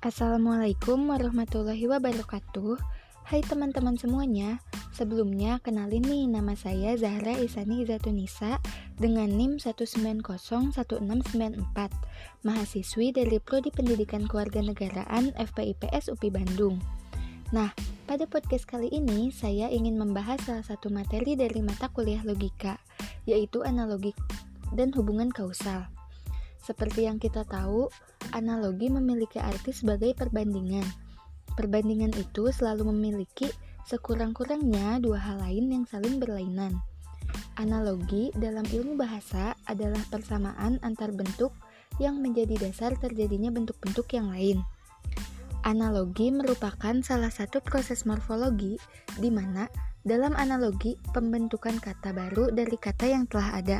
Assalamualaikum warahmatullahi wabarakatuh. Hai teman-teman semuanya. Sebelumnya kenalin nih, nama saya Zahra Isani Izatunisa dengan NIM 1901694, mahasiswi dari Prodi Pendidikan Kewarganegaraan FPIPS UPI Bandung. Nah, pada podcast kali ini saya ingin membahas salah satu materi dari mata kuliah logika, yaitu analogi dan hubungan kausal. Seperti yang kita tahu, analogi memiliki arti sebagai perbandingan. Perbandingan itu selalu memiliki sekurang-kurangnya dua hal lain yang saling berlainan. Analogi dalam ilmu bahasa adalah persamaan antar bentuk yang menjadi dasar terjadinya bentuk-bentuk yang lain. Analogi merupakan salah satu proses morfologi di mana dalam analogi pembentukan kata baru dari kata yang telah ada.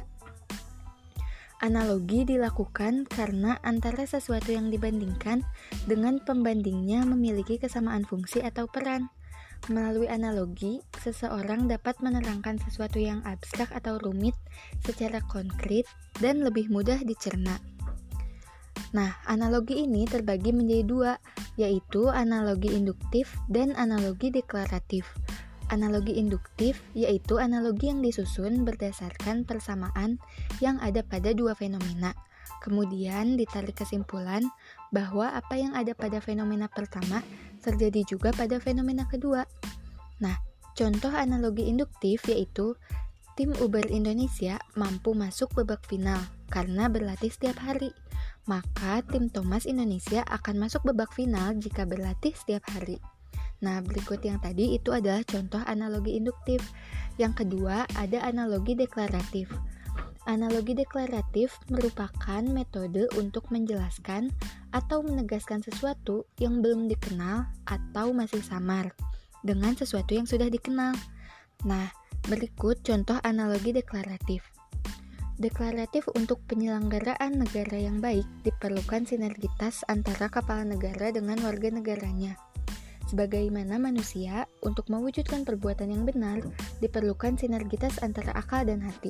Analogi dilakukan karena antara sesuatu yang dibandingkan dengan pembandingnya memiliki kesamaan fungsi atau peran. Melalui analogi, seseorang dapat menerangkan sesuatu yang abstrak atau rumit secara konkret dan lebih mudah dicerna. Nah, analogi ini terbagi menjadi dua, yaitu analogi induktif dan analogi deklaratif. Analogi induktif yaitu analogi yang disusun berdasarkan persamaan yang ada pada dua fenomena. Kemudian ditarik kesimpulan bahwa apa yang ada pada fenomena pertama terjadi juga pada fenomena kedua. Nah, contoh analogi induktif yaitu tim Uber Indonesia mampu masuk babak final karena berlatih setiap hari. Maka tim Thomas Indonesia akan masuk babak final jika berlatih setiap hari. Nah, berikut yang tadi itu adalah contoh analogi induktif. Yang kedua, ada analogi deklaratif. Analogi deklaratif merupakan metode untuk menjelaskan atau menegaskan sesuatu yang belum dikenal atau masih samar dengan sesuatu yang sudah dikenal. Nah, berikut contoh analogi deklaratif. Deklaratif untuk penyelenggaraan negara yang baik diperlukan sinergitas antara kepala negara dengan warga negaranya. Sebagaimana manusia, untuk mewujudkan perbuatan yang benar, diperlukan sinergitas antara akal dan hati.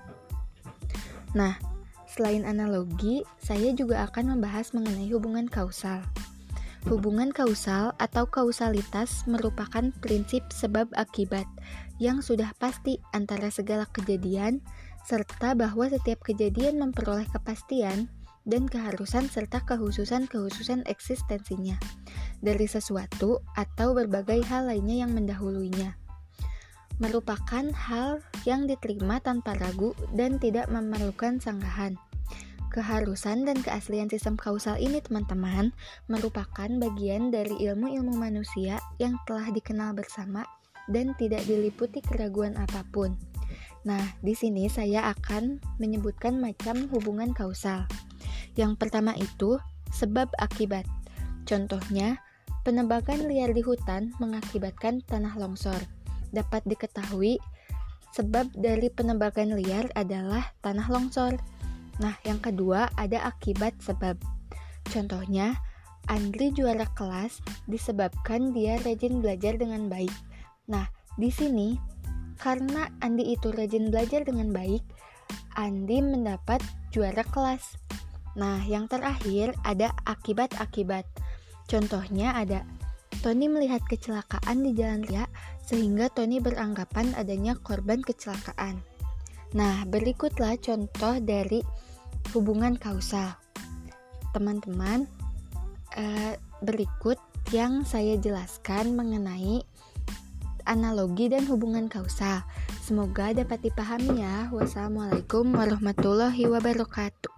Nah, selain analogi, saya juga akan membahas mengenai hubungan kausal. Hubungan kausal atau kausalitas merupakan prinsip sebab akibat yang sudah pasti antara segala kejadian, serta bahwa setiap kejadian memperoleh kepastian dan keharusan serta kehususan eksistensinya dari sesuatu atau berbagai hal lainnya yang mendahuluinya. Merupakan hal yang diterima tanpa ragu dan tidak memerlukan sanggahan. Keharusan dan keaslian sistem kausal ini, teman-teman, merupakan bagian dari ilmu-ilmu manusia yang telah dikenal bersama dan tidak diliputi keraguan apapun. Nah, di sini saya akan menyebutkan macam hubungan kausal. Yang pertama itu sebab akibat. Contohnya, penebangan liar di hutan mengakibatkan tanah longsor. Dapat diketahui sebab dari penebangan liar adalah tanah longsor. Nah, yang kedua ada akibat sebab. Contohnya, Andri juara kelas disebabkan dia rajin belajar dengan baik. Nah, di sini karena Andi itu rajin belajar dengan baik, Andi mendapat juara kelas. Nah, yang terakhir ada akibat-akibat. Contohnya ada Tony melihat kecelakaan di jalan raya sehingga Tony beranggapan adanya korban kecelakaan. Nah, berikutlah contoh dari hubungan kausal. Teman-teman, berikut yang saya jelaskan mengenai analogi dan hubungan kausal. Semoga dapat dipahami ya. Wassalamualaikum warahmatullahi wabarakatuh.